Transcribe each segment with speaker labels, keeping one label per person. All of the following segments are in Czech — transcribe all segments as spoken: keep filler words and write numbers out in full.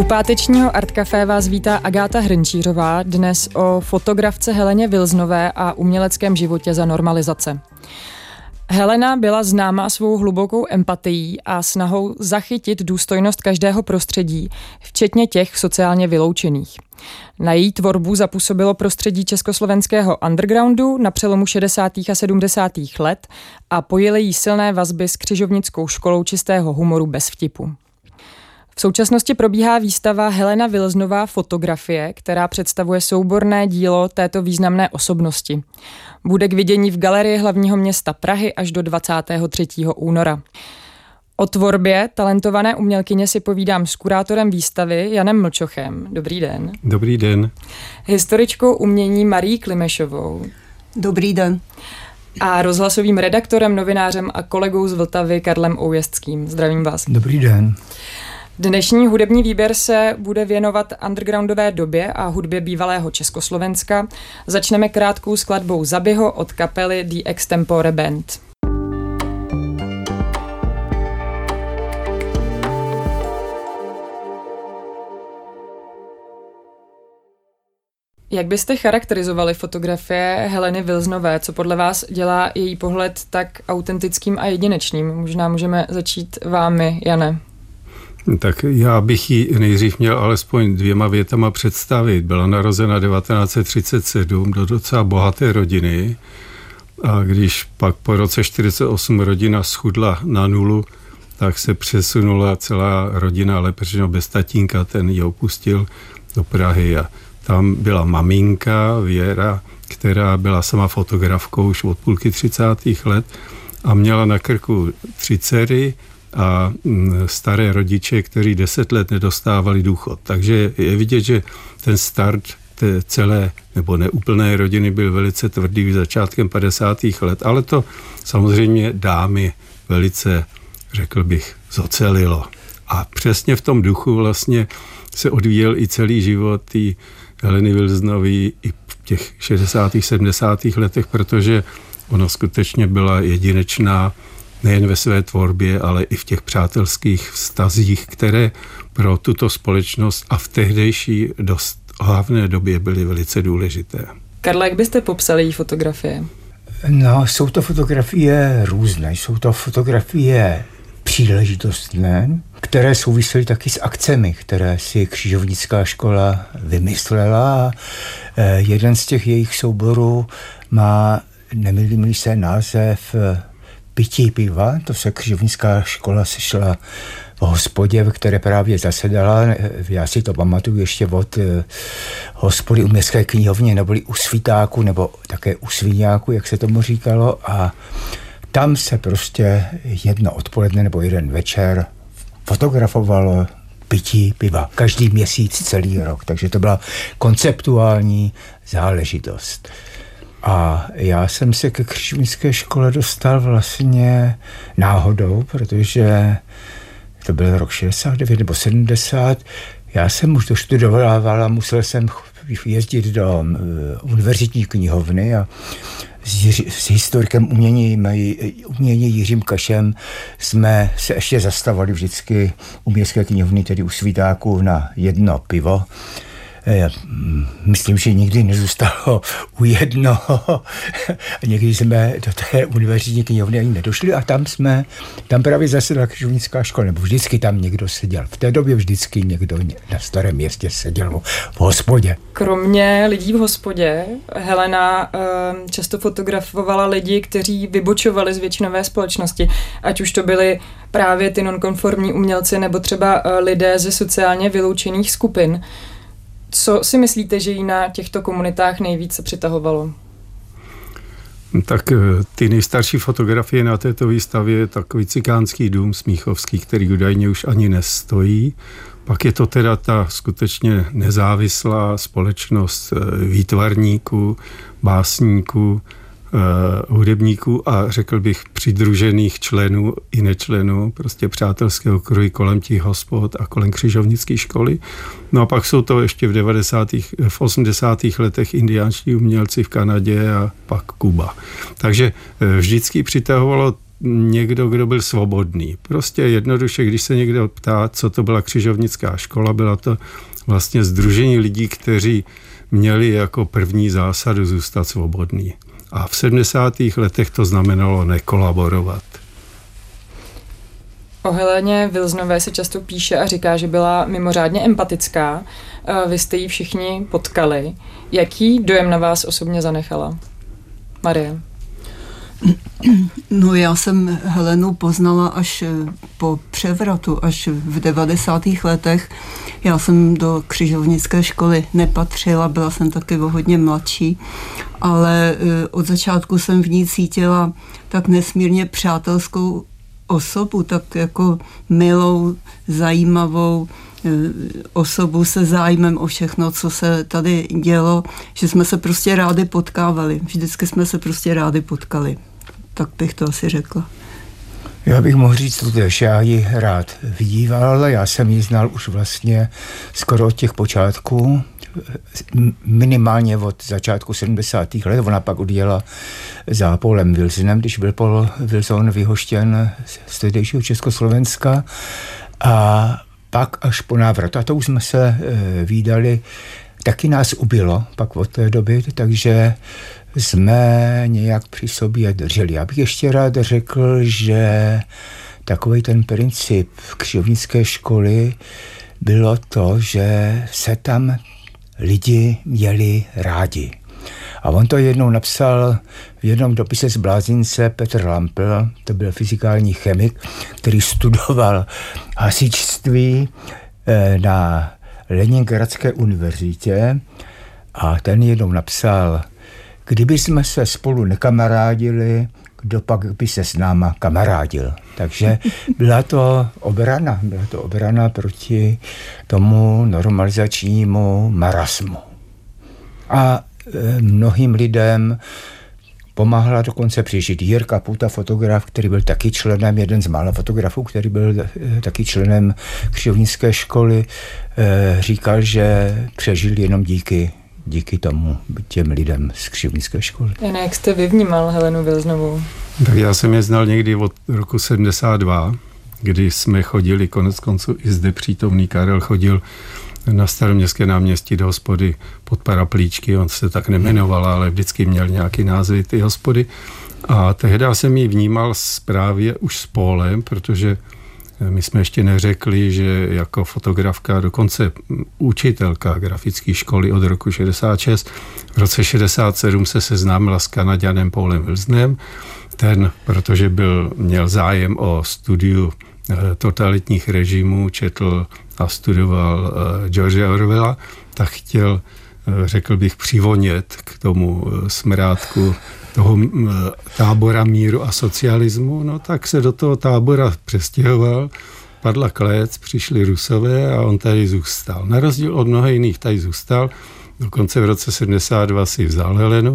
Speaker 1: U pátečního Art Café vás vítá Agáta Hrnčířová, dnes o fotografce Heleně Wilsonové a uměleckém životě za normalizace. Helena byla známá svou hlubokou empatií a snahou zachytit důstojnost každého prostředí, včetně těch sociálně vyloučených. Na její tvorbu zapůsobilo prostředí československého undergroundu na přelomu šedesátých a sedmdesátých let a pojily jí silné vazby s křižovnickou školou čistého humoru bez vtipu. V současnosti probíhá výstava Helena Wilsonová fotografie, která představuje souborné dílo této významné osobnosti. Bude k vidění v Galerii hlavního města Prahy až do dvacátého třetího února. O tvorbě talentované umělkyně si povídám s kurátorem výstavy Janem Mlčochem. Dobrý den.
Speaker 2: Dobrý den.
Speaker 1: Historičkou umění Marií Klimešovou.
Speaker 3: Dobrý den.
Speaker 1: A rozhlasovým redaktorem, novinářem a kolegou z Vltavy Karlem Oujezckým. Zdravím vás.
Speaker 4: Dobrý den.
Speaker 1: Dnešní hudební výběr se bude věnovat undergroundové době a hudbě bývalého Československa. Začneme krátkou skladbou Zabiho od kapely The Extempore Band. Jak byste charakterizovali fotografie Heleny Wilsonové? Co podle vás dělá její pohled tak autentickým a jedinečným? Možná můžeme začít vámi, Jane.
Speaker 2: Tak já bych ji nejdřív měl alespoň dvěma větama představit. Byla narozena devatenáct set třicet sedm do docela bohaté rodiny a když pak po roce čtyřicet osm rodina schudla na nulu, tak se přesunula celá rodina, ale protože bez tatínka, ten ji opustil do Prahy a tam byla maminka Věra, která byla sama fotografkou už od půlky třicátých let a měla na krku tři dcery a staré rodiče, kteří deset let nedostávali důchod. Takže je vidět, že ten start té celé nebo neúplné rodiny byl velice tvrdý začátkem padesátých let, ale to samozřejmě dámy velice, řekl bych, zocelilo. A přesně v tom duchu vlastně se odvíjel i celý život tý Heleny Wilsonové i v těch šedesátých, sedmdesátých letech, protože ona skutečně byla jedinečná nejen ve své tvorbě, ale i v těch přátelských vztazích, které pro tuto společnost a v tehdejší dost hlavné době byly velice důležité.
Speaker 1: Karle, jak byste popsali její fotografie?
Speaker 4: No, jsou to fotografie různé. Jsou to fotografie příležitostné, které souvisely taky s akcemi, které si křižovnická škola vymyslela. Jeden z těch jejich souborů má, nemýlím se, název Pití piva. To se křižovnická škola sešla v hospodě, v které právě zasedala. Já si to pamatuju ještě od hospody u Městské knihovně, neboli u Svítáku, nebo také u Sviňáku, jak se tomu říkalo. A tam se prostě jedno odpoledne nebo jeden večer fotografovalo pití piva. Každý měsíc, celý rok. Takže to byla konceptuální záležitost. A já jsem se ke křižovnické škole dostal vlastně náhodou, protože to byl rok šedesát devět nebo sedmdesát. Já jsem už to studoval a musel jsem jezdit do univerzitní knihovny a s, Jiři, s historikem umění, umění Jiřím Kašem jsme se ještě zastavovali vždycky u Městské knihovny, tedy u Svítáku, na jedno pivo. Já myslím, že nikdy nezůstalo u jednoho. Někdy jsme do té univerzitní knihovny ani nedošli a tam jsme, tam právě zasedala křižovnická škola, nebo vždycky tam někdo seděl. V té době vždycky někdo na Starém Městě seděl v hospodě.
Speaker 1: Kromě lidí v hospodě, Helena často fotografovala lidi, kteří vybočovali z většinové společnosti, ať už to byli právě ty nonkonformní umělci, nebo třeba lidé ze sociálně vyloučených skupin. Co si myslíte, že jí na těchto komunitách nejvíce přitahovalo?
Speaker 2: Tak ty nejstarší fotografie na této výstavě je takový cikánský dům smíchovský, který údajně už ani nestojí. Pak je to teda ta skutečně nezávislá společnost výtvarníků, básníků, uh, hudebníků a řekl bych přidružených členů i nečlenů, prostě přátelského kruhu kolem těch hospod a kolem křižovnické školy. No a pak jsou to ještě v devadesátých, v osmdesátých letech indiánští umělci v Kanadě a pak Kuba. Takže vždycky přitahovalo někdo, kdo byl svobodný. Prostě jednoduše, když se někdo ptá, co to byla křižovnická škola, byla to vlastně sdružení lidí, kteří měli jako první zásadu zůstat svobodný. A v sedmdesátých letech to znamenalo nekolaborovat.
Speaker 1: O Heleně Wilsonové se často píše a říká, že byla mimořádně empatická. Vy jste ji všichni potkali. Jaký dojem na vás osobně zanechala? Marie.
Speaker 3: No já jsem Helenu poznala až po převratu, až v devadesátých letech. Já jsem do křižovnické školy nepatřila, byla jsem taky o hodně mladší, ale od začátku jsem v ní cítila tak nesmírně přátelskou osobu, tak jako milou, zajímavou osobu se zájmem o všechno, co se tady dělo, že jsme se prostě rádi potkávali. Vždycky jsme se prostě rádi potkali. Tak bych to asi řekla.
Speaker 4: Já bych mohl říct to, že já ji rád vidíval, já jsem ji znal už vlastně skoro od těch počátků, minimálně od začátku sedmdesátých let. Ona pak odjela za Paulem Wilsonem, když byl Paul Wilson vyhoštěn z tehdejšího Československa, a pak až po návratu, a to už jsme se e, vídali, taky nás ubilo pak od té doby, takže jsme nějak při sobě drželi. Já bych ještě rád řekl, že takový ten princip křižovnické školy bylo to, že se tam lidi měli rádi. A on to jednou napsal v jednom dopise z Blázince Petr Lampl, to byl fyzikální chemik, který studoval hasičství na Leningradské univerzitě, a ten jednou napsal: kdyby jsme se spolu nekamarádili, kdo pak by se s náma kamarádil. Takže byla to obrana, byla to obrana proti tomu normalizačnímu marasmu. A e, mnohým lidem pomáhala dokonce přežít. Jirka Puta, fotograf, který byl taky členem, jeden z mála fotografů, který byl e, taky členem křižovnické školy, e, říkal, že přežil jenom díky díky tomu těm lidem z křižovnické školy.
Speaker 1: Jen jak jste vy vnímal Helenu Wilsonovou?
Speaker 2: Tak já jsem je znal někdy od roku sedmdesát dva, kdy jsme chodili, konec konců i zde přítomný Karel chodil na Staroměstské náměstí do hospody pod Paraplíčky, on se tak nemenoval, ale vždycky měl nějaký názvy ty hospody. A tehdy jsem ji vnímal právě už s Paulem, protože my jsme ještě neřekli, že jako fotografka, dokonce učitelka grafické školy od roku šedesát šest, v roce šedesát sedm se seznámila s Kanaďanem Paulem Wilsonem. Ten, protože byl, měl zájem o studiu totalitních režimů, četl a studoval George Orwella, tak chtěl, řekl bych, přivonět k tomu smrádku toho tábora míru a socialismu, no tak se do toho tábora přestěhoval, padla klec, přišli Rusové a on tady zůstal. Na rozdíl od mnoha jiných tady zůstal, dokonce v roce sedmdesát dva si vzal Helenu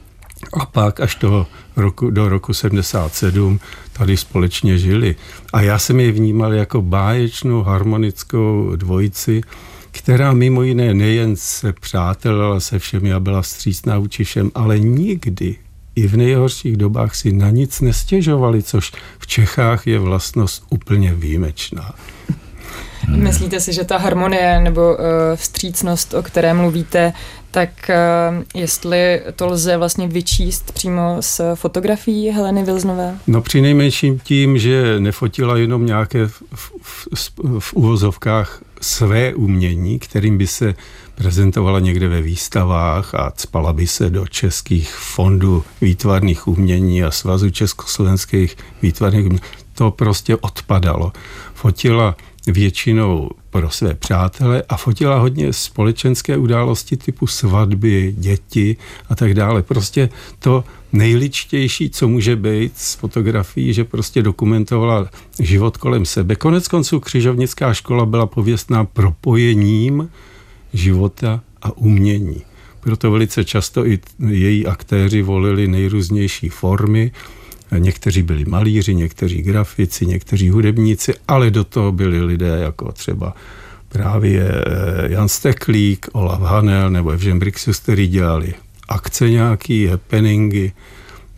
Speaker 2: a pak až toho roku, do roku sedmdesát sedm tady společně žili. A já jsem je vnímal jako báječnou harmonickou dvojici, která mimo jiné nejen se přátelila se všemi a byla vstřícná vůči všem, ale nikdy i v nejhorších dobách si na nic nestěžovali, což v Čechách je vlastnost úplně výjimečná.
Speaker 1: Hmm. Myslíte si, že ta harmonie nebo uh, vstřícnost, o které mluvíte, tak uh, jestli to lze vlastně vyčíst přímo z fotografií Heleny Wilsonové?
Speaker 2: No přinejmenším tím, že nefotila jenom nějaké v, v, v, v uvozovkách své umění, kterým by se prezentovala někde ve výstavách a cpala by se do českých fondů výtvarných umění a svazu československých výtvarných umění. To prostě odpadalo. Fotila většinou pro své přátele a fotila hodně společenské události typu svatby, děti a tak dále. Prostě to nejličtější, co může být z fotografií, že prostě dokumentovala život kolem sebe. Konec konců křižovnická škola byla pověstná propojením života a umění. Proto velice často i její aktéři volili nejrůznější formy. Někteří byli malíři, někteří grafici, někteří hudebníci, ale do toho byli lidé jako třeba právě Jan Steklík, Olav Hanel nebo Evžen Brixus, který dělali akce nějaký, happeningy,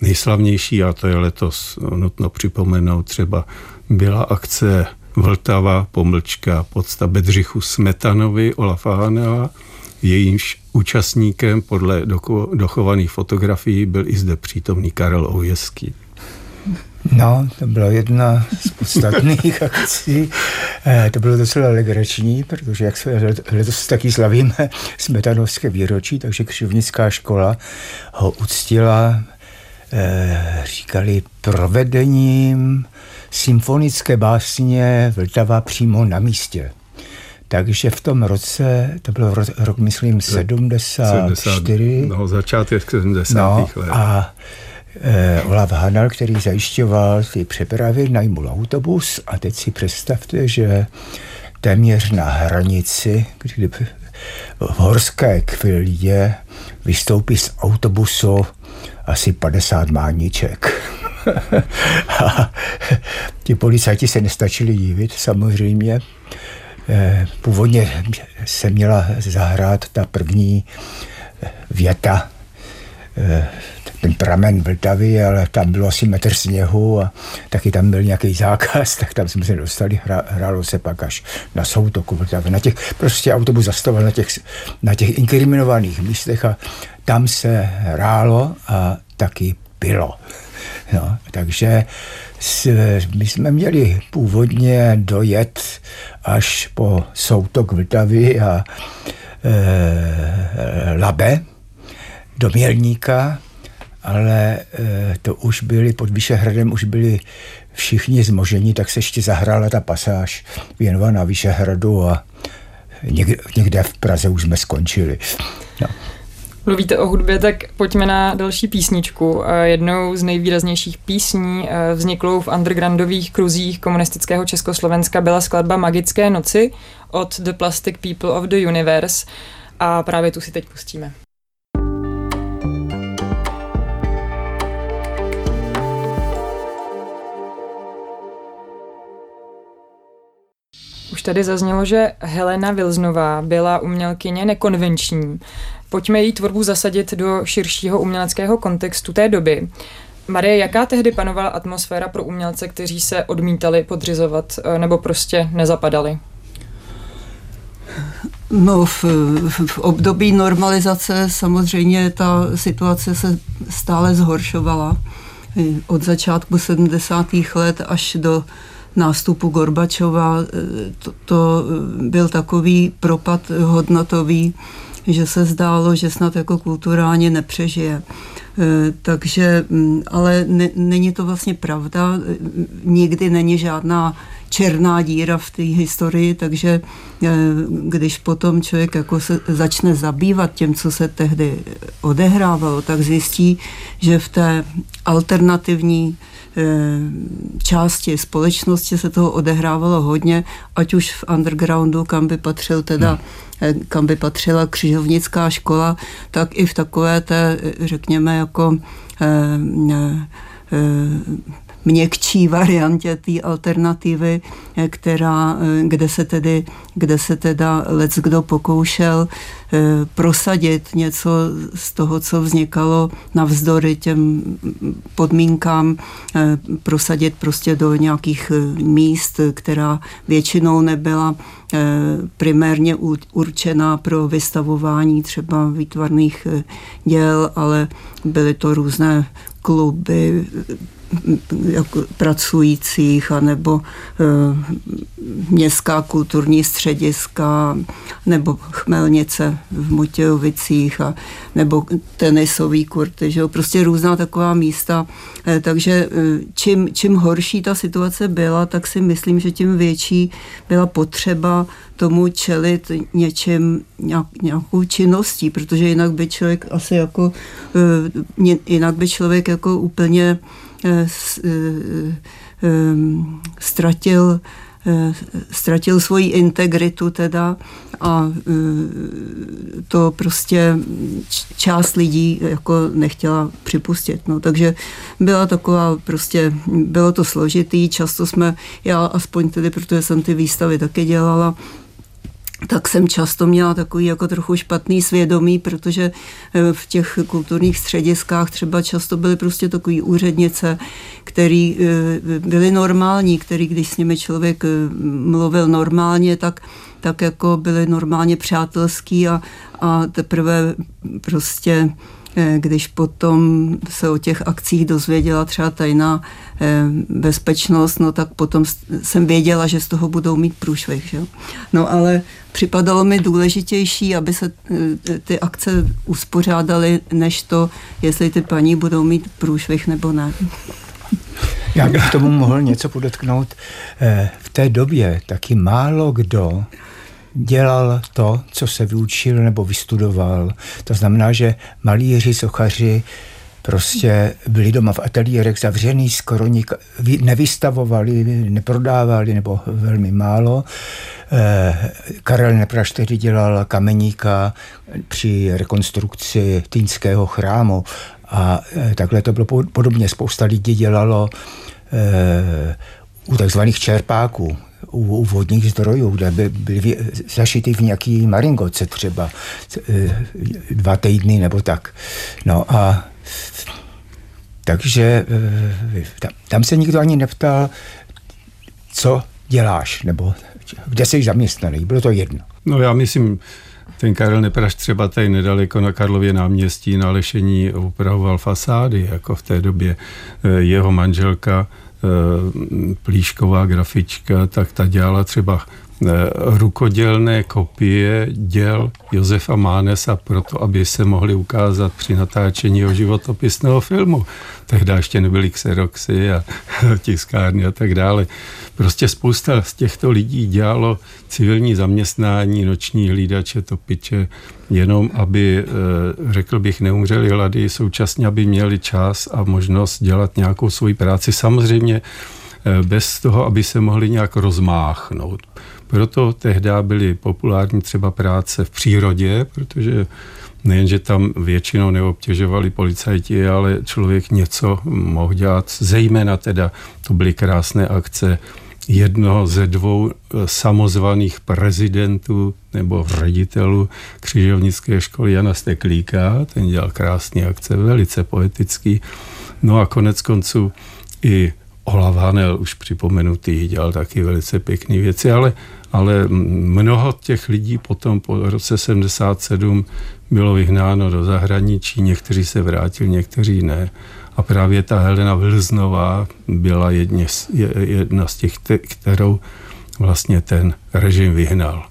Speaker 2: nejslavnější, a to je letos nutno připomenout, třeba byla akce Vltava, pomlčka, podsta Bedřichu Smetanovi, Olafa Hanela. Jejímž účastníkem podle dochovaných fotografií byl i zde přítomný Karel Oujeský.
Speaker 4: No, to byla jedna z podstatných akcí. To bylo docela legrační, protože jak se letos taky slavíme smetanovské výročí, takže křižovnická škola ho uctila, říkali, provedením symfonické básně Vltava přímo na místě. Takže v tom roce, to byl rok, rok myslím, sedmdesát čtyři.
Speaker 2: No, začátek sedmdesátých
Speaker 4: no,
Speaker 2: let.
Speaker 4: A e, Olaf Hanel, který zajišťoval ty přepravy, najmul autobus a teď si představte, že téměř na hranici, kdy v horské kvildě vystoupí z autobusu asi padesát mániček. A ti policajti se nestačili divit, samozřejmě. Původně se měla zahrát ta první věta, ten pramen Vltavy, ale tam bylo asi metr sněhu a taky tam byl nějaký zákaz, tak tam jsme se dostali, hra, hrálo se pak až na soutoku Vltavy. Na těch, prostě autobus zastavil na těch, na těch inkriminovaných místech a tam se hrálo a taky bylo. No, takže my jsme měli původně dojet až po soutok Vltavy a e, Labe do Mělníka, ale e, to už byli pod Vyšehradem, už byli všichni zmoženi, tak se ještě zahrála ta pasáž věnovaná Vyšehradu a někde, někde v Praze už jsme skončili. No.
Speaker 1: Mluvíte o hudbě, tak pojďme na další písničku. Jednou z nejvýraznějších písní vzniklou v undergroundových kruzích komunistického Československa byla skladba Magické noci od The Plastic People of the Universe a právě tu si teď pustíme. Už tady zaznělo, že Helena Vilznová byla umělkyně nekonvenční. Pojďme její tvorbu zasadit do širšího uměleckého kontextu té doby. Marie, jaká tehdy panovala atmosféra pro umělce, kteří se odmítali podřizovat nebo prostě nezapadali?
Speaker 3: No, v, v období normalizace samozřejmě ta situace se stále zhoršovala. Od začátku sedmdesátých let až do nástupu Gorbačova to, to byl takový propad hodnotový, že se zdálo, že snad jako kulturálně nepřežije. Takže, ale ne, není to vlastně pravda, nikdy není žádná černá díra v té historii, takže když potom člověk jako se začne zabývat tím, co se tehdy odehrávalo, tak zjistí, že v té alternativní části společnosti se toho odehrávalo hodně, ať už v undergroundu, kam by patřil teda, kam by patřila křižovnická škola, tak i v takové té, řekněme, jako eh, eh, měkčí variantě té alternativy, která, kde se tedy, kde se teda leckdo pokoušel eh, prosadit něco z toho, co vznikalo navzdory těm podmínkám, eh, prosadit prostě do nějakých míst, která většinou nebyla eh, primárně určená pro vystavování třeba výtvarných eh, děl, ale byly to různé kluby jako pracujících, anebo e, městská kulturní střediska, nebo chmelnice v Mutějovicích, a, nebo tenisový kurty, že jo? Prostě různá taková místa. E, takže e, čím, čím horší ta situace byla, tak si myslím, že tím větší byla potřeba tomu čelit něčím, nějak, nějakou činností, protože jinak by člověk asi jako, e, jinak by člověk jako úplně ztratil, ztratil svoji integritu teda a to prostě část lidí jako nechtěla připustit. No, takže byla taková prostě, bylo to složitý, často jsme, já aspoň tedy, protože jsem ty výstavy taky dělala, tak jsem často měla takový jako trochu špatný svědomí, protože v těch kulturních střediskách třeba často byly prostě takový úřednice, který byly normální, který když s nimi člověk mluvil normálně, tak, tak jako byli normálně přátelský a, a teprve prostě když potom se o těch akcích dozvěděla třeba tajná bezpečnost, no tak potom jsem věděla, že z toho budou mít průšvih. Že? No ale připadalo mi důležitější, aby se ty akce uspořádaly, než to, jestli ty paní budou mít průšvih nebo ne.
Speaker 4: Já bych k tomu mohl něco podotknout. V té době taky málo kdo dělal to, co se vyučil nebo vystudoval. To znamená, že malíři, sochaři prostě byli doma v ateliérech zavřený, skoro nik- nevystavovali, neprodávali nebo velmi málo. Eh, Karel Nepraž tedy dělal kameníka při rekonstrukci Týnského chrámu a eh, takhle to bylo podobně. Spousta lidí dělalo eh, u takzvaných čerpáků, u, u vodních zdrojů, kde by byly zašity v nějaký maringoce třeba dva týdny nebo tak. No a takže tam, tam se nikdo ani neptal, co děláš, nebo kde jsi zaměstnaný. Bylo to jedno.
Speaker 2: No já myslím, ten Karel Nepraž třeba tady nedaleko na Karlově náměstí na Lešení upravoval fasády, jako v té době jeho manželka Plíšková grafička, tak ta dělala třeba rukodělné kopie děl Josefa Mánesa proto, aby se mohli ukázat při natáčení jeho životopisného filmu. Tehdy ještě nebyly xeroxy a tiskárny a tak dále. Prostě spousta z těchto lidí dělalo civilní zaměstnání, noční hlídače, topiče, jenom aby, řekl bych, neumřeli hlady, současně aby měli čas a možnost dělat nějakou svoji práci. Samozřejmě bez toho, aby se mohli nějak rozmáchnout. Proto tehdy byly populární třeba práce v přírodě, protože nejenže tam většinou neobtěžovali policajti, ale člověk něco mohl dělat. Zejména teda to byly krásné akce jednoho ze dvou samozvaných prezidentů nebo ředitelů křižovnické školy Jana Steklíka. Ten dělal krásné akce, velice poetický. No a konec konců i Olav Hanel, už připomenutý, dělal taky velice pěkné věci, ale, ale mnoho těch lidí potom po roce sedmdesát sedm bylo vyhnáno do zahraničí, někteří se vrátili, někteří ne. A právě ta Helena Vilznová byla jedně, jedna z těch, kterou vlastně ten režim vyhnal.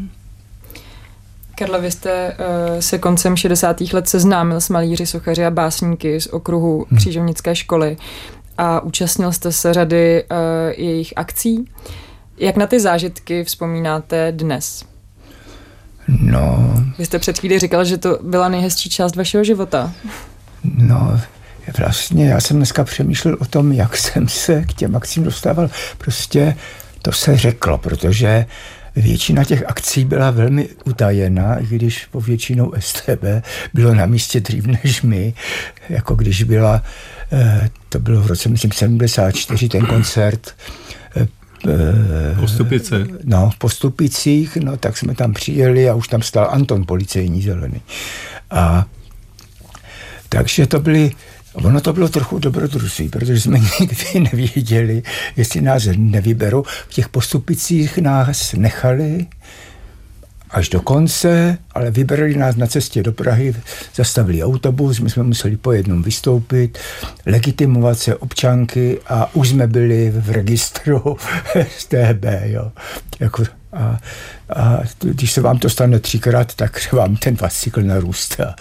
Speaker 1: Karle, vy jste uh, se koncem šedesátých let seznámil s malíři, sochaři a básníky z okruhu křižovnické školy a účastnil jste se řady uh, jejich akcí. Jak na ty zážitky vzpomínáte dnes?
Speaker 4: No...
Speaker 1: Vy jste před chvíli říkal, že to byla nejhezčí část vašeho života.
Speaker 4: No, vlastně já jsem dneska přemýšlel o tom, jak jsem se k těm akcím dostával. Prostě to se řeklo, protože většina těch akcí byla velmi utajená, i když po většinou S T B bylo na místě dřív než my, jako když byla, to bylo v roce, myslím, sedmdesát čtyři, ten koncert
Speaker 2: Postupice.
Speaker 4: No, v Postupicích, no tak jsme tam přijeli a už tam stál Anton, policejní zelený. A takže to byly, ono to bylo trochu dobrodružství, protože jsme nikdy nevěděli, jestli nás nevyberou. V těch Postupicích nás nechali až do konce, ale vybrali nás na cestě do Prahy, zastavili autobus, my jsme museli po jednom vystoupit, legitimovat se občanky a už jsme byli v registru S T B, jo. Jako, a, a když se vám to stane třikrát, tak vám ten fascikl narůstá.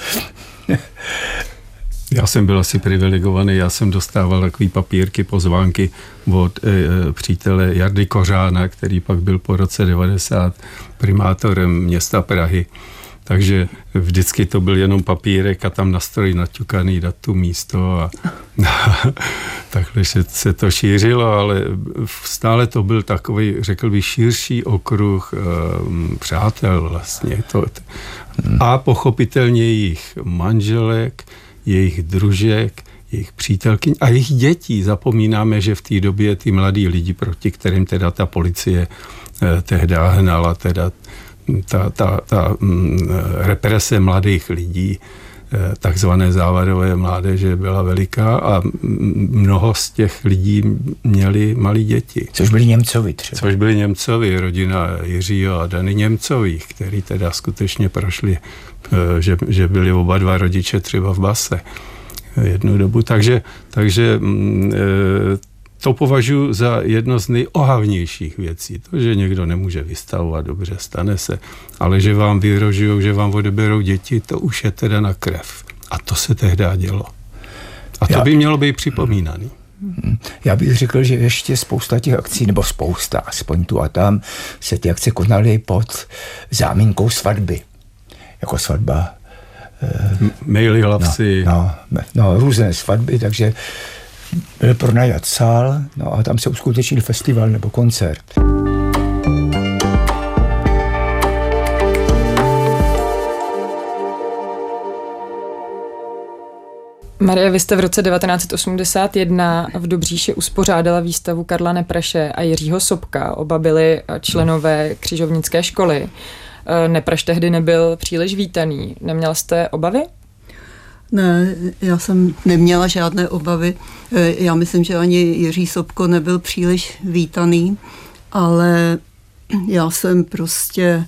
Speaker 2: Já jsem byl asi privilegovaný, já jsem dostával takový papírky, pozvánky od e, přítele Jardy Kořána, který pak byl po roce devadesát primátorem města Prahy. Takže vždycky to byl jenom papírek a tam na stroji naťukaný datum, místo a, a takhle se, se to šířilo, ale stále to byl takový, řekl bych, širší okruh e, přátel vlastně. To, a pochopitelně jejich manželek, jejich družek, jejich přítelkyň a jejich dětí. Zapomínáme, že v té době ty mladí lidi, proti kterým teda ta policie eh, tehdy hnala, teda ta, ta, ta mm, represe mladých lidí, takzvané závadové mládeže byla veliká a mnoho z těch lidí měli malí děti.
Speaker 4: Což byli Němcovi třeba.
Speaker 2: Což byli Němcovi, rodina Jiřího a Dany Němcových, který teda skutečně prošli, že, že byli oba dva rodiče třeba v base jednu dobu. Takže, takže to považuji za jedno z nejohavnějších věcí. To, že někdo nemůže vystavovat, dobře, stane se, ale že vám vyhrožují, že vám odeberou děti, to už je teda na krev. A to se tehdy dělo. A to Já... by mělo být připomínaný.
Speaker 4: Já bych řekl, že ještě spousta těch akcí, nebo spousta, aspoň tu a tam, se ty akce konaly pod záminkou svatby. Jako svatba...
Speaker 2: M- Maily hlavci.
Speaker 4: No, no, no, různé svatby, takže byl pronajat sál, no a tam se uskutečnil festival nebo koncert.
Speaker 1: Marie, vy jste v roce devatenáct osmdesát jedna v Dobříši uspořádala výstavu Karla Nepraše a Jiřího Sobka. Oba byli členové křižovnické školy. Nepraš tehdy nebyl příliš vítaný. Neměla jste obavy?
Speaker 3: Ne, já jsem neměla žádné obavy. Já myslím, že ani Jiří Sobko nebyl příliš vítaný, ale já jsem prostě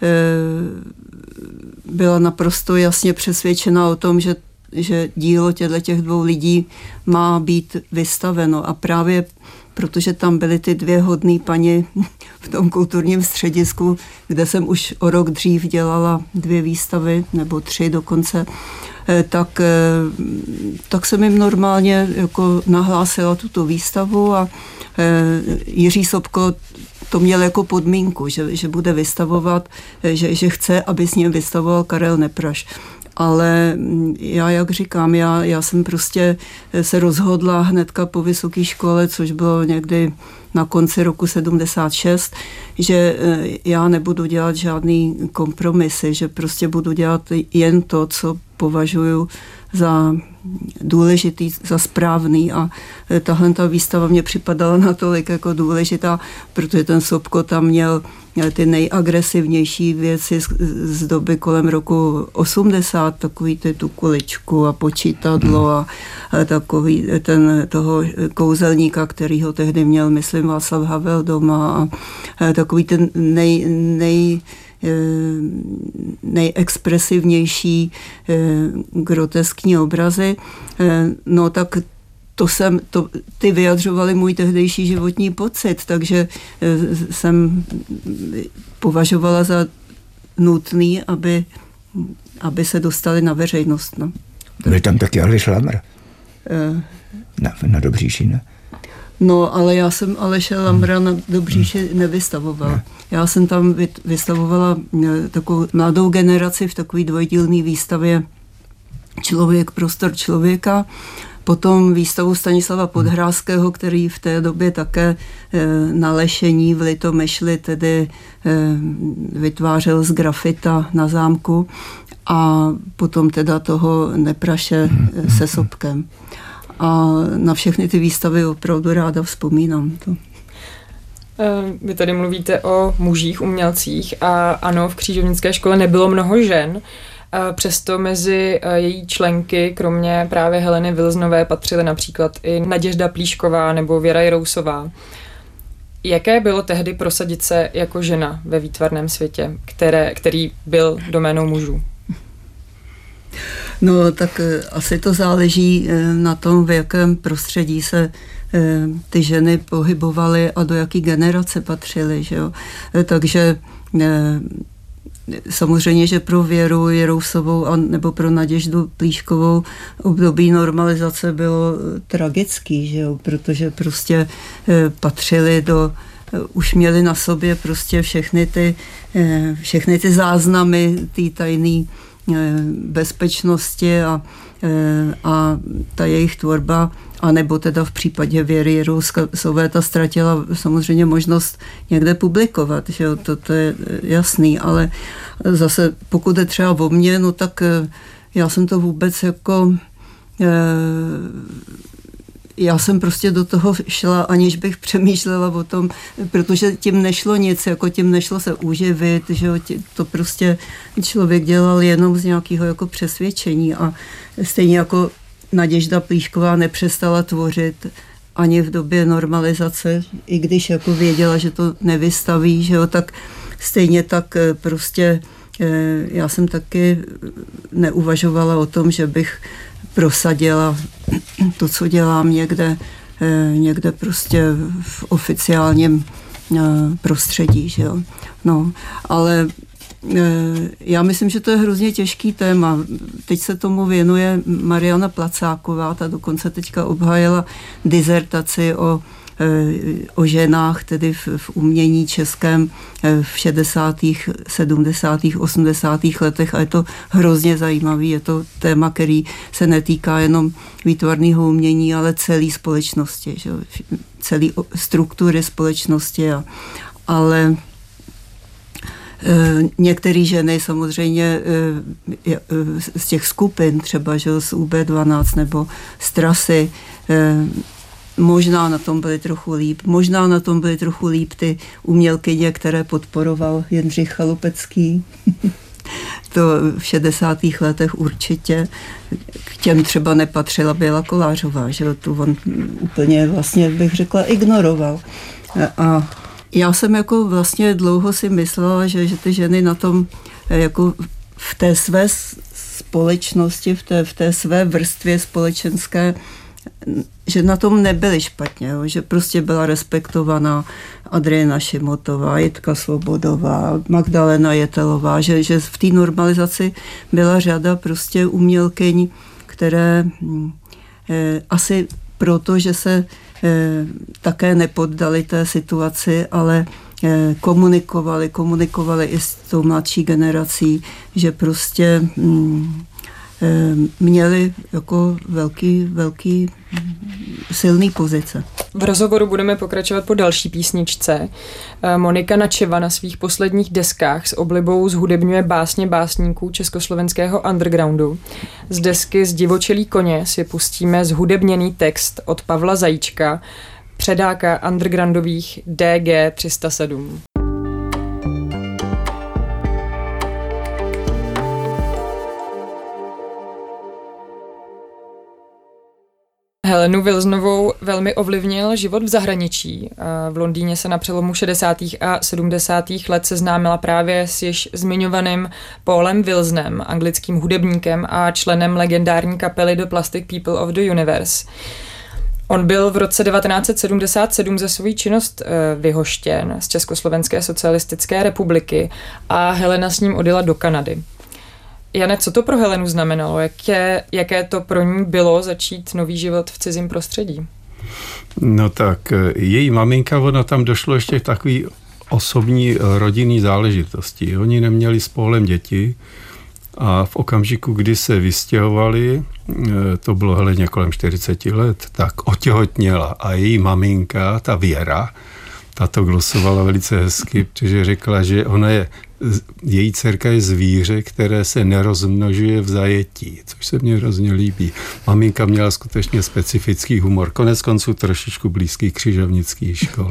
Speaker 3: byla naprosto jasně přesvědčena o tom, že, že dílo těch dvou lidí má být vystaveno. A právě protože tam byly ty dvě hodné paní v tom kulturním středisku, kde jsem už o rok dřív dělala dvě výstavy, nebo tři dokonce, tak, tak jsem jim normálně jako nahlásila tuto výstavu a Jiří Sobko to měl jako podmínku, že, že bude vystavovat, že, že chce, aby s ním vystavoval Karel Nepraš. Ale já, jak říkám, já, já jsem prostě se rozhodla hnedka po vysoké škole, což bylo někdy na konci roku sedmdesát šest, že já nebudu dělat žádný kompromisy, že prostě budu dělat jen to, co považuji za důležitý, za správný a tahle ta výstava mě připadala natolik jako důležitá, protože ten Sobko tam měl ty nejagresivnější věci z, z doby kolem roku osmdesát, takový ty tu kuličku a počítadlo a, a takový ten toho kouzelníka, který ho tehdy měl, myslím, Václav Havel doma a, a takový ten nej, nej nejexpresivnější groteskní obrazy. No tak to jsem, to, ty vyjadřovaly můj tehdejší životní pocit, takže jsem považovala za nutný, aby, aby se dostali na veřejnost. No.
Speaker 4: Byl tam taky Aleš Lamr. Na, na Dobříši, ne?
Speaker 3: No, ale já jsem Aleše Lamra na Dobříši nevystavovala. Já jsem tam vystavovala takovou mladou generaci v takové dvojdílné výstavě Člověk, prostor člověka. Potom výstavu Stanislava Podhrázkého, který v té době také na Lešení v Litomyšli tedy vytvářel z grafita na zámku a potom teda toho Nepraše se Sobkem. A na všechny ty výstavy opravdu ráda vzpomínám to.
Speaker 1: Vy tady mluvíte o mužích umělcích a ano, v křižovnické škole nebylo mnoho žen, přesto mezi její členky, kromě právě Heleny Vilznové, patřily například i Naděžda Plíšková nebo Věra Jirousová. Jaké bylo tehdy prosadit se jako žena ve výtvarném světě, které, který byl doménou mužů?
Speaker 3: No, tak asi to záleží na tom, v jakém prostředí se ty ženy pohybovaly a do jaký generace patřily, že jo. Takže samozřejmě, že pro Věru Jirousovou a nebo pro Naděždu Plíškovou období normalizace bylo tragický, že jo, protože prostě patřily do, už měli na sobě prostě všechny ty, všechny ty záznamy té tajné bezpečnosti a, a ta jejich tvorba, anebo teda v případě Věry Jirousové ta ztratila samozřejmě možnost někde publikovat, že jo, to, to je jasný, ale zase pokud je třeba o mně, no tak já jsem to vůbec jako já jsem prostě do toho šla, aniž bych přemýšlela o tom, protože tím nešlo nic, jako tím nešlo se uživit, že to prostě člověk dělal jenom z nějakého jako přesvědčení a stejně jako Naděžda Plíšková nepřestala tvořit ani v době normalizace, i když jako věděla, že to nevystaví, že jo, tak stejně tak prostě já jsem taky neuvažovala o tom, že bych prosadila to, co dělám někde, někde prostě v oficiálním prostředí, že jo. No, ale já myslím, že to je hrozně těžký téma. Teď se tomu věnuje Mariana Placáková, ta dokonce teďka obhájila dizertaci o, o ženách, tedy v, v umění českém v šedesátých, sedmdesátých, osmdesátých letech a je to hrozně zajímavý. Je to téma, který se netýká jenom výtvarného umění, ale celé společnosti, že? Celé struktury společnosti. A, ale některé ženy samozřejmě z těch skupin, třeba že z U B dvanáct nebo z Trasy, možná na tom byly trochu líp. Možná na tom byly trochu líp ty umělkyně, které podporoval Jindřich Chalupecký. To v šedesátých letech určitě. K těm třeba nepatřila Běla Kolářová, že tu on úplně vlastně, bych řekla, ignoroval. A já jsem jako vlastně dlouho si myslela, že, že ty ženy na tom jako v té své společnosti, v té, v té své vrstvě společenské, že na tom nebyly špatně, jo, že prostě byla respektovaná Adriana Šimotová, Jitka Svobodová, Magdalena Jetelová, že, že v té normalizaci byla řada prostě umělkyň, které eh, asi proto, že se eh, také nepoddali té situaci, ale eh, komunikovali, komunikovali i s tou mladší generací, že prostě hm, měli jako velký, velký silný pozice.
Speaker 1: V rozhovoru budeme pokračovat po další písničce. Monika Načeva na svých posledních deskách s oblibou zhudebňuje básně básníků československého undergroundu. Z desky Zdivočelí koně si pustíme zhudebněný text od Pavla Zajíčka, předáka undergroundových D G tři sta sedm. Helenu Wilsonovou velmi ovlivnil život v zahraničí. V Londýně se na přelomu šedesátých a sedmdesátých let seznámila právě s již zmiňovaným Paulem Wilsonem, anglickým hudebníkem a členem legendární kapely The Plastic People of the Universe. On byl v roce devatenáct set sedmdesát sedm za svou činnost vyhoštěn z Československé socialistické republiky a Helena s ním odjela do Kanady. Jane, co to pro Helenu znamenalo? Jaké, jaké to pro ní bylo začít nový život v cizím prostředí?
Speaker 2: No tak, její maminka, ona tam došlo ještě takový osobní rodinný záležitosti. Oni neměli s Paulem děti a v okamžiku, kdy se vystěhovali, to bylo Heleně kolem čtyřicet let, tak otěhotněla a její maminka, ta Věra, ta to glosovala velice hezky, protože řekla, že ona je, její dcerka je zvíře, které se nerozmnožuje v zajetí, což se mně hrozně líbí. Maminka měla skutečně specifický humor, konec konců trošičku blízký křižovnické škole.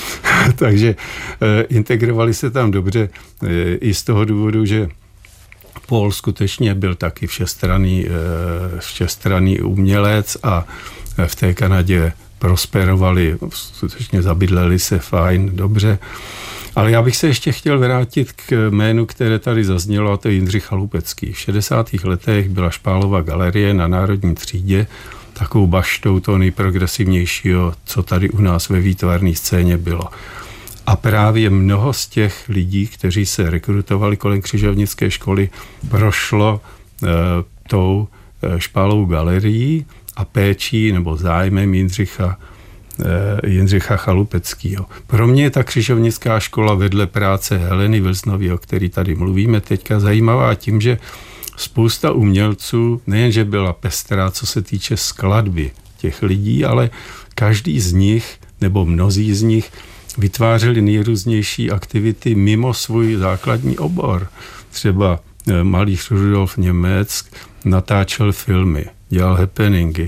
Speaker 2: Takže eh, integrovali se tam dobře eh, i z toho důvodu, že Paul skutečně byl taky všestranný, eh, všestranný umělec a v té Kanadě prosperovali, skutečně zabydleli se fajn, dobře. Ale já bych se ještě chtěl vrátit k jménu, které tady zaznělo, a to je Jindřich Chalupecký. V šedesátých letech byla Špálova galerie na Národní třídě takovou baštou toho nejprogresivnějšího, co tady u nás ve výtvarné scéně bylo. A právě mnoho z těch lidí, kteří se rekrutovali kolem křižovnické školy, prošlo e, tou e, Špálovou galerií a péčí nebo zájmem Jindřicha, eh, Jindřicha Chalupeckého. Pro mě je ta křižovnická škola vedle práce Heleny Wilsonové, o který tady mluvíme teďka, zajímavá tím, že spousta umělců nejenže byla pestrá, co se týče skladby těch lidí, ale každý z nich, nebo mnozí z nich, vytvářeli nejrůznější aktivity mimo svůj základní obor. Třeba malíř Rudolf Němec natáčel filmy, dělal happeningy.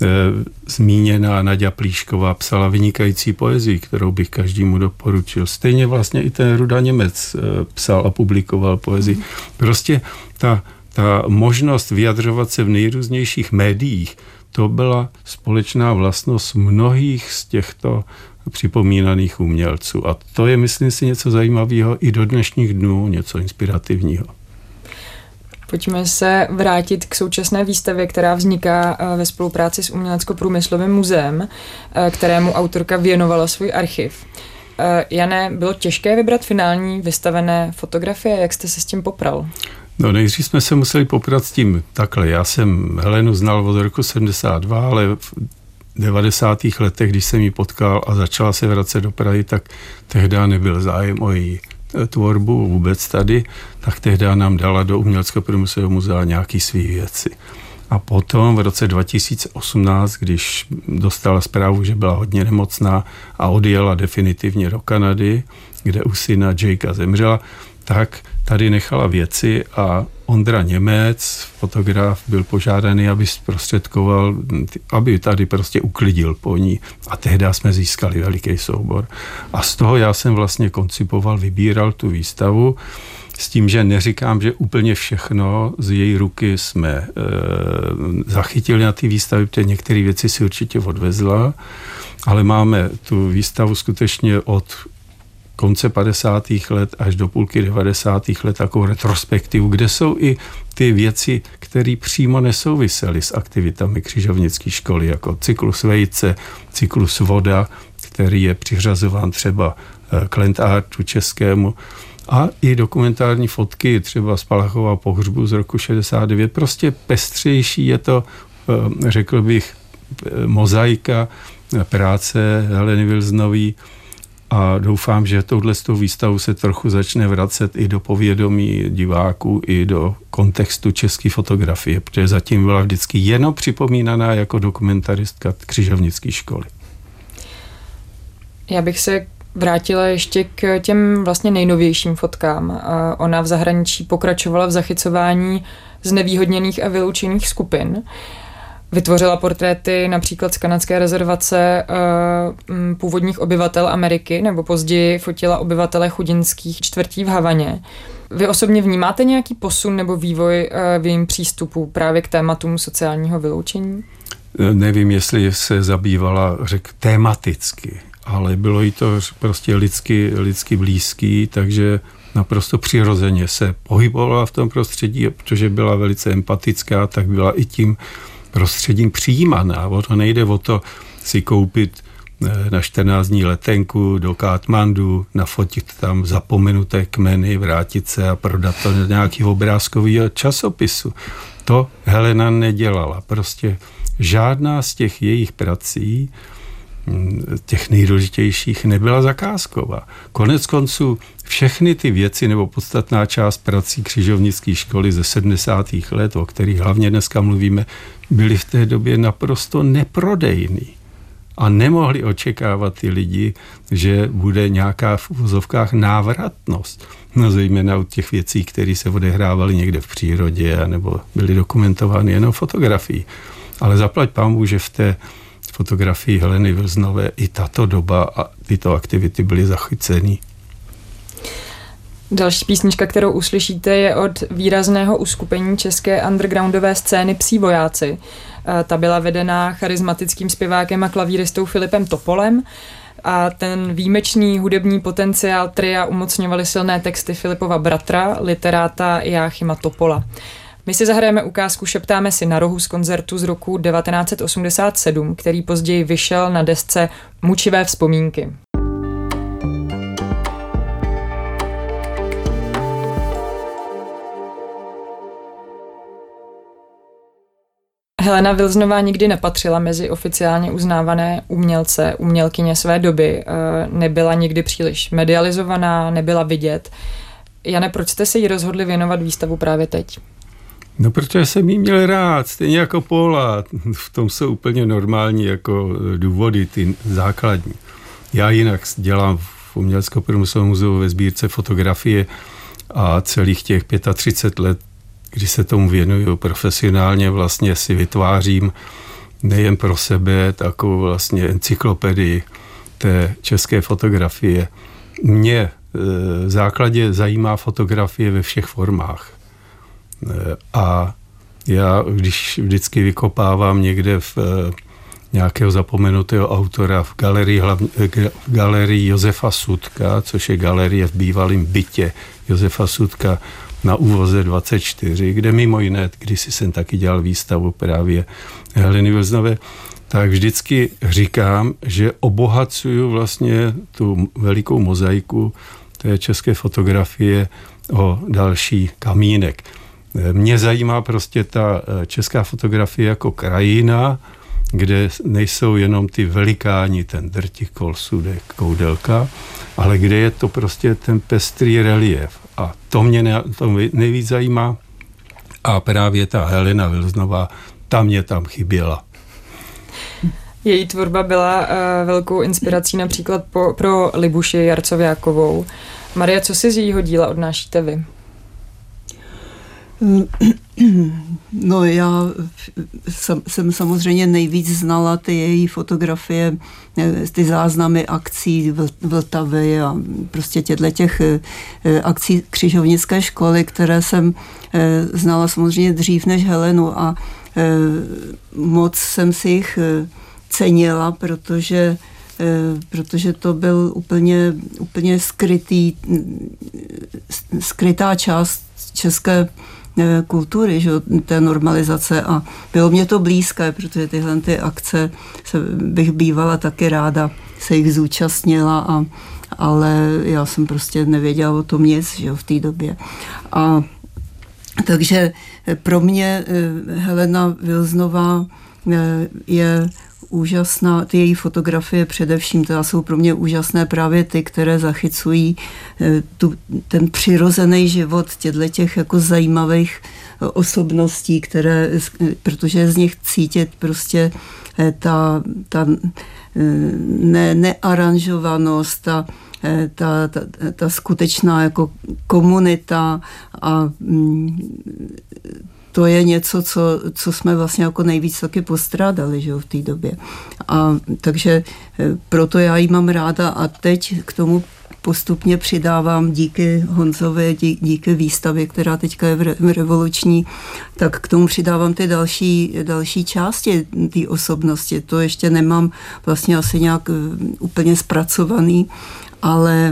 Speaker 2: Zmíněná Naďa Plíšková psala vynikající poezii, kterou bych každému doporučil. Stejně vlastně i ten Ruda Němec psal a publikoval poezii. Prostě ta, ta možnost vyjadřovat se v nejrůznějších médiích, to byla společná vlastnost mnohých z těchto připomínaných umělců. A to je, myslím si, něco zajímavého i do dnešních dnů, něco inspirativního.
Speaker 1: Pojďme se vrátit k současné výstavě, která vzniká ve spolupráci s Umělecko-průmyslovým muzeem, kterému autorka věnovala svůj archiv. Jane, bylo těžké vybrat finální vystavené fotografie? Jak jste se s tím popral?
Speaker 2: No nejdřív jsme se museli poprat s tím takhle. Já jsem Helenu znal od roku sedmdesát dva, ale v devadesátých letech, když jsem ji potkal a začala se vracet do Prahy, tak tehdy nebyl zájem o její tvorbu vůbec tady, tak tehdy nám dala do Umělecko-průmyslového muzea nějaký svý věci. A potom v roce dva tisíce osmnáct, když dostala zprávu, že byla hodně nemocná a odjela definitivně do Kanady, kde u syna Jakea zemřela, tak tady nechala věci a Ondra Němec, fotograf, byl požádaný, aby zprostředkoval, aby tady prostě uklidil po ní. A tehdy jsme získali veliký soubor. A z toho já jsem vlastně koncipoval, vybíral tu výstavu s tím, že neříkám, že úplně všechno z její ruky jsme e, zachytili na ty výstavy, protože některé věci si určitě odvezla, ale máme tu výstavu skutečně od konce padesátých let až do půlky devadesátých let takovou retrospektivu, kde jsou i ty věci, které přímo nesouvisely s aktivitami křižovnické školy, jako cyklus Vejce, cyklus Voda, který je přiřazován třeba k land artu českému, a i dokumentární fotky třeba z Palachova pohřbu z roku šedesát devět. Prostě pestřejší je to, řekl bych, mozaika práce Heleny Vilznový. A doufám, že touhle s tou výstavou se trochu začne vracet i do povědomí diváků, i do kontextu české fotografie, protože zatím byla vždycky jenom připomínaná jako dokumentaristka křižovnické školy.
Speaker 1: Já bych se vrátila ještě k těm vlastně nejnovějším fotkám. Ona v zahraničí pokračovala v zachycování znevýhodněných a vyloučených skupin. Vytvořila portréty například z kanadské rezervace uh, původních obyvatel Ameriky, nebo později fotila obyvatele chudinských čtvrtí v Havaně. Vy osobně vnímáte nějaký posun nebo vývoj uh, v jejím přístupu právě k tématům sociálního vyloučení?
Speaker 2: Nevím, jestli se zabývala, řek, tematicky, ale bylo jí to prostě lidsky, lidsky blízký, takže naprosto přirozeně se pohybovala v tom prostředí, protože byla velice empatická, tak byla i tím prostředím přijímaná. O to nejde o to si koupit na čtrnáct dní letenku do Katmandu, nafotit tam zapomenuté kmeny, vrátit se a prodat to do nějakého obrázkového časopisu. To Helena nedělala. Prostě žádná z těch jejich prací, těch nejdůležitějších, nebyla zakázková. Konec konců všechny ty věci nebo podstatná část prací křižovnické školy ze sedmdesátých let, o kterých hlavně dneska mluvíme, byly v té době naprosto neprodejný. A nemohli očekávat ty lidi, že bude nějaká v uvozovkách návratnost. No zejména u těch věcí, které se odehrávaly někde v přírodě nebo byly dokumentovány jenom fotografií. Ale zaplať pánbůh, že v té fotografii Heleny Vilznové i tato doba a tyto aktivity byly zachyceny.
Speaker 1: Další písnička, kterou uslyšíte, je od výrazného uskupení české undergroundové scény Psí vojáci. Ta byla vedená charismatickým zpěvákem a klavíristou Filipem Topolem a ten výjimečný hudební potenciál tria umocňovaly silné texty Filipova bratra, literáta Jáchyma Topola. My si zahrajeme ukázku Šeptáme si na rohu z koncertu z roku devatenáct set osmdesát sedm, který později vyšel na desce Mučivé vzpomínky. Helena Vilznová nikdy nepatřila mezi oficiálně uznávané umělce, umělkyně své doby. Nebyla nikdy příliš medializovaná, nebyla vidět. Jane, proč jste se jí rozhodli věnovat výstavu právě teď?
Speaker 2: No, protože jsem jí měl rád, stejně jako Paula. V tom jsou úplně normální jako důvody, ty základní. Já jinak dělám v Umělecko-průmyslovém muzeu ve sbírce fotografie a celých těch třicet pět let kdy se tomu věnuju profesionálně, vlastně si vytvářím nejen pro sebe takovou vlastně encyklopedii té české fotografie. Mě v základě zajímá fotografie ve všech formách. A já, když vždycky vykopávám někde v nějakého zapomenutého autora v galerii, hlavně, v galerii Josefa Sudka, což je galerie v bývalém bytě Josefa Sudka na Úvoze dvacet čtyři, kde mimo jiné, když jsem taky dělal výstavu právě Heleny Vilznové, tak vždycky říkám, že obohacuju vlastně tu velikou mozaiku té české fotografie o další kamínek. Mě zajímá prostě ta česká fotografie jako krajina, kde nejsou jenom ty velikáni, ten Drtikol, Sudek, Koudelka, ale kde je to prostě ten pestrý relief. A to mě to nejvíc zajímá. A právě ta Helena Vilznová, ta mě tam chyběla.
Speaker 1: Její tvorba byla uh, velkou inspirací například po, pro Libuši Jarcovějákovou. Marie, co si z jejího díla odnášíte vy?
Speaker 3: No já jsem samozřejmě nejvíc znala ty její fotografie, ty záznamy akcí Vltavy a prostě těchto těch akcí křižovnické školy, které jsem znala samozřejmě dřív než Helenu a moc jsem si jich cenila, protože protože to byl úplně, úplně skrytý, skrytá část české kultury, že, té normalizace a bylo mě to blízké, protože tyhle ty akce se, bych bývala taky ráda se jich zúčastnila, a, ale já jsem prostě nevěděla o tom nic, že, v té době. A takže pro mě Helena Vilznová je úžasná, ty její fotografie především, teda jsou pro mě úžasné právě ty, které zachycují tu, ten přirozený život těchto těch jako zajímavých osobností, které, protože z nich cítit prostě ta, ta ne, nearanžovanost, ta, ta, ta, ta skutečná jako komunita a to je něco, co, co jsme vlastně jako nejvíc taky postrádali, že jo, v té době. A takže proto já ji mám ráda a teď k tomu postupně přidávám díky Honzovi, dí, díky výstavě, která teďka je v, re, v revoluční, tak k tomu přidávám ty další, další části té osobnosti. To ještě nemám vlastně asi nějak úplně zpracovaný, ale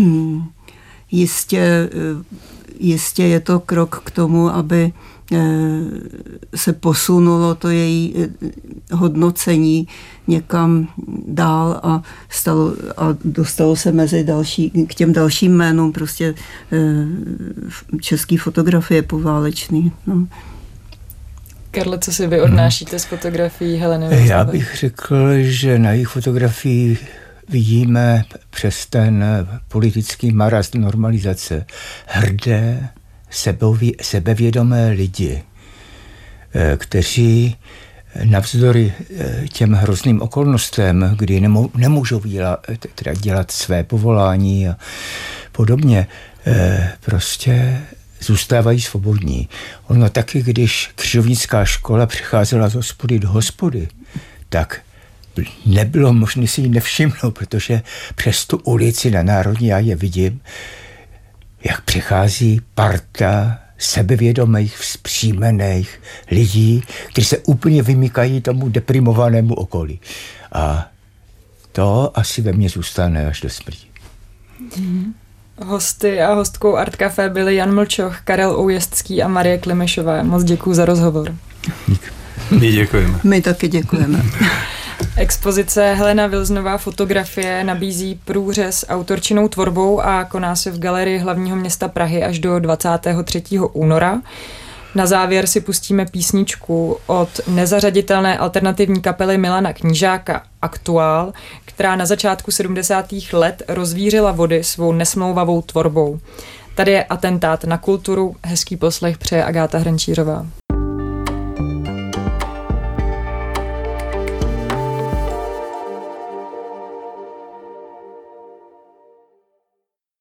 Speaker 3: jistě, jistě je to krok k tomu, aby se posunulo to její hodnocení někam dál a, stalo, a dostalo se mezi další, k těm dalším jménům prostě český fotografie poválečný. No.
Speaker 1: Karle, co si vy odnášíte z fotografií Heleny Vilznové?
Speaker 4: Já bych řekl, že na jejich fotografii vidíme přes ten politický marast normalizace hrdé, Sebově, sebevědomé lidi, kteří navzdory těm hrozným okolnostem, kdy nemů, nemůžou dělat, teda dělat své povolání a podobně, prostě zůstávají svobodní. Ono taky, když křižovnická škola přecházela z hospody do hospody, tak nebylo možné si ji nevšimnout, protože přes tu ulici na Národní já je vidím, jak přechází parta sebevědomých, vzpřímených lidí, kteří se úplně vymykají tomu deprimovanému okolí. A to asi ve mně zůstane až do smrti.
Speaker 1: Hmm. Hosty a hostkou Art Café byli Jan Mlčoch, Karel Oujezcký a Marie Klimešová. Moc děkuju za rozhovor.
Speaker 2: Dík. My děkujeme.
Speaker 3: My taky děkujeme.
Speaker 1: Expozice Helena Vilznová fotografie nabízí průřez autorčinou tvorbou a koná se v galerii hlavního města Prahy až do dvacátého třetího února. Na závěr si pustíme písničku od nezařaditelné alternativní kapely Milana Knížáka Aktuál, která na začátku sedmdesátých let rozvířila vody svou nesmlouvavou tvorbou. Tady je Atentát na kulturu, hezký poslech přeje Agáta Hrnčířová.